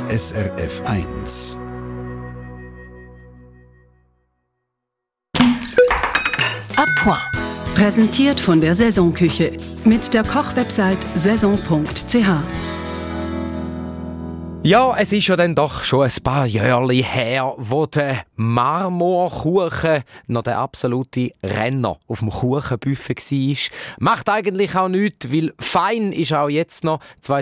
SRF 1. À point. Präsentiert von der Saisonküche mit der Kochwebsite saison.ch. Ja, es ist ja dann doch schon ein paar Jahre her, wo der Marmorkuchen noch der absolute Renner auf dem Kuchenbuffet war. Macht eigentlich auch nichts, weil fein ist auch jetzt noch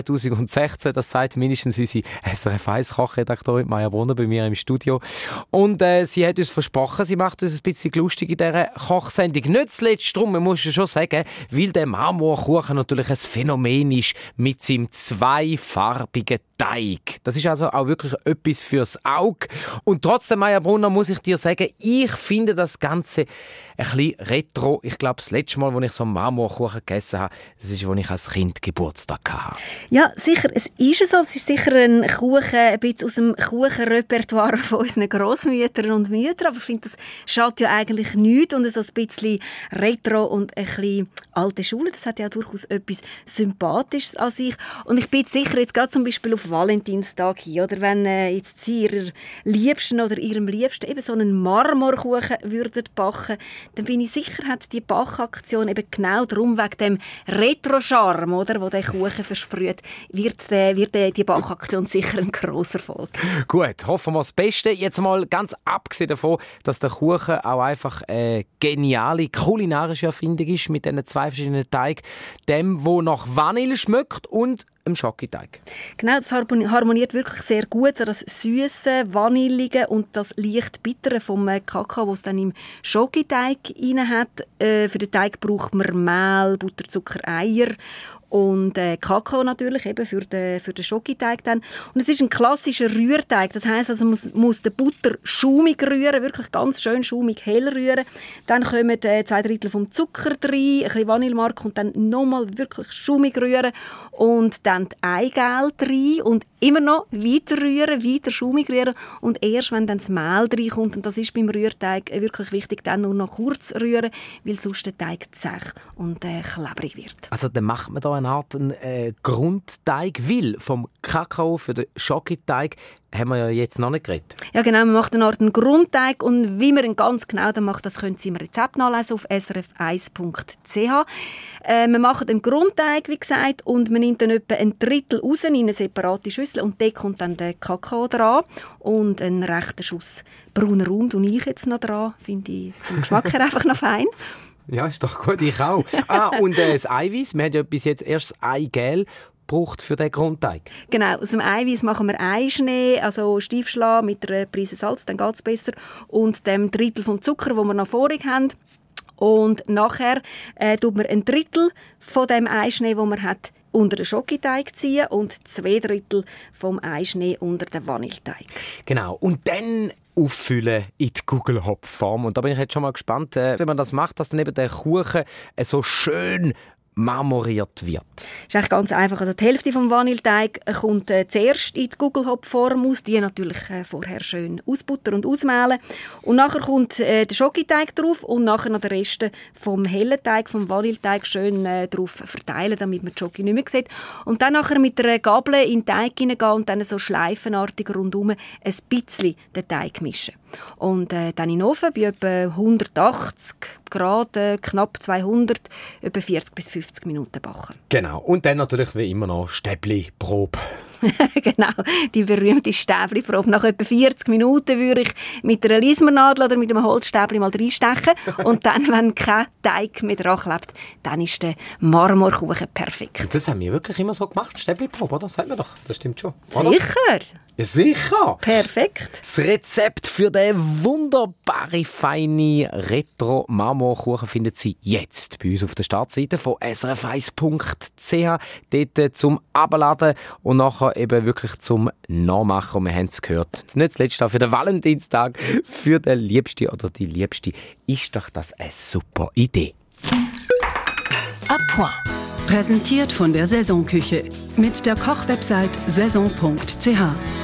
2016, das sagt mindestens unsere SRF 1 Kochredaktorin Maja Brunner bei mir im Studio. Und sie hat uns versprochen, sie macht uns ein bisschen lustig in dieser Kochsendung. Nicht zuletzt darum, man muss ja schon sagen, weil der Marmorkuchen natürlich ein Phänomen ist mit seinem zweifarbigen Teig. Das ist also auch wirklich etwas fürs Auge. Und trotzdem, Maja Brunner, muss ich dir sagen, ich finde das Ganze ein bisschen retro. Ich glaube, das letzte Mal, als ich so einen Marmorkuchen gegessen habe, das ist, als ich als Kind Geburtstag hatte. Ja, sicher. Es ist so. Es ist sicher ein Kuchen, ein bisschen aus dem Kuchenrepertoire von unseren Grossmüttern und Müttern. Aber ich finde, das schadet ja eigentlich nichts. Und so ein bisschen retro und ein bisschen alte Schule, das hat ja durchaus etwas Sympathisches an sich. Und ich bin sicher, jetzt gerade zum Beispiel auf Valentinstag hin, oder wenn jetzt Sie Ihrer Liebsten oder Ihrem Liebsten eben so einen Marmorkuchen würden backen, dann bin ich sicher, hat die Bachaktion eben genau darum, wegen dem Retro-Charme, oder, wo der Kuchen versprüht, wird die Bachaktion sicher ein grosser Erfolg. Gut, hoffen wir das Beste. Jetzt mal ganz abgesehen davon, dass der Kuchen auch einfach eine geniale kulinarische Erfindung ist mit diesen zwei verschiedenen Teigen, dem, wo nach Vanille schmeckt und im Schokoteig. Genau, das harmoniert wirklich sehr gut, so das Süße, Vanillige und das leicht Bittere vom Kakao, das es dann im Schokoteig rein hat. Für den Teig braucht man Mehl, Butter, Zucker, Eier und Kakao natürlich, eben für den Schokoteig dann. Und es ist ein klassischer Rührteig, das heisst, also man muss die Butter schaumig rühren, wirklich ganz schön schaumig hell rühren. Dann kommen 2/3 vom Zucker rein, ein bisschen Vanillemark und dann nochmal wirklich schaumig rühren und dann die Eigelb rein und immer noch weiter rühren, weiter schaumig rühren und erst, wenn dann das Mehl reinkommt, und das ist beim Rührteig wirklich wichtig, dann nur noch kurz rühren, weil sonst der Teig zäh und klebrig wird. Also dann macht man da eine Art Grundteig, weil vom Kakao für den Schokoteig haben wir ja jetzt noch nicht geredet. Ja genau, man macht eine Art Grundteig und wie man ihn ganz genau macht, das können Sie im Rezept nachlesen auf srf1.ch. Man macht einen Grundteig, wie gesagt, und man nimmt dann etwa 1/3 raus in eine separate Schüssel und dort kommt dann der Kakao dran und einen rechten Schuss brauner Rum und ich jetzt noch dran, finde ich vom Geschmack her einfach noch fein. Ja, ist doch gut, ich auch. Und das Eiweiß, wir haben ja bis jetzt erst das Eigelb braucht für den Grundteig. Genau, aus dem Eiweiß machen wir Eischnee, also Stiefschlagen mit einer Prise Salz, dann geht es besser, und dem 1/3 vom Zucker, den wir noch vorig haben. Und nachher tut man 1/3 von dem Eischnee, den man hat, unter den Schokoteig ziehen und 2/3 vom Eischnee unter den Vanilleteig. Genau, und dann auffüllen in die Gugelhopfform. Und da bin ich jetzt schon mal gespannt, wenn man das macht, dass dann eben der Kuchen so schön marmoriert wird. Das ist eigentlich ganz einfach. Also die Hälfte vom Vanilleteig kommt zuerst in die Gugelhopfform aus, die natürlich vorher schön ausbuttern und ausmehlen. Und nachher kommt der Schokoteig drauf und nachher noch der Rest vom hellen Teig, vom Vanilleteig schön drauf verteilen, damit man die Schoki nicht mehr sieht. Und dann nachher mit einer Gabel in den Teig hineingehen und dann so schleifenartig rundum ein bisschen den Teig mischen. Und dann in den Ofen bei etwa 180 Grad, knapp 200, etwa 40 bis 50 Minuten backen. Genau, und dann natürlich wie immer noch Stäbli-Probe. Genau, die berühmte Stäbli-Probe. Nach etwa 40 Minuten würde ich mit einer Lismernadel oder mit einem Holzstäbli mal reinstechen. Und dann, wenn kein Teig mehr dran klebt, dann ist der Marmorkuchen perfekt. Das haben wir wirklich immer so gemacht, Stäbli-Probe, oder? Sagt man doch, das stimmt schon. Oder? Sicher. Ja, sicher. Perfekt. Das Rezept für den wunderbaren, feinen Retro-Marmorkuchen findet Sie jetzt bei uns auf der Startseite von srf1.ch. Dort zum Abladen und nachher eben wirklich zum Nachmachen. Und wir haben es gehört. Nicht zuletzt auch für den Valentinstag, für den Liebsten oder die Liebste, ist doch das eine super Idee. À point. Präsentiert von der Saisonküche mit der Kochwebsite saison.ch.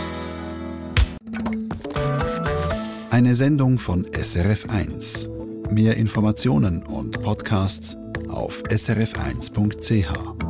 Eine Sendung von SRF 1. Mehr Informationen und Podcasts auf srf1.ch.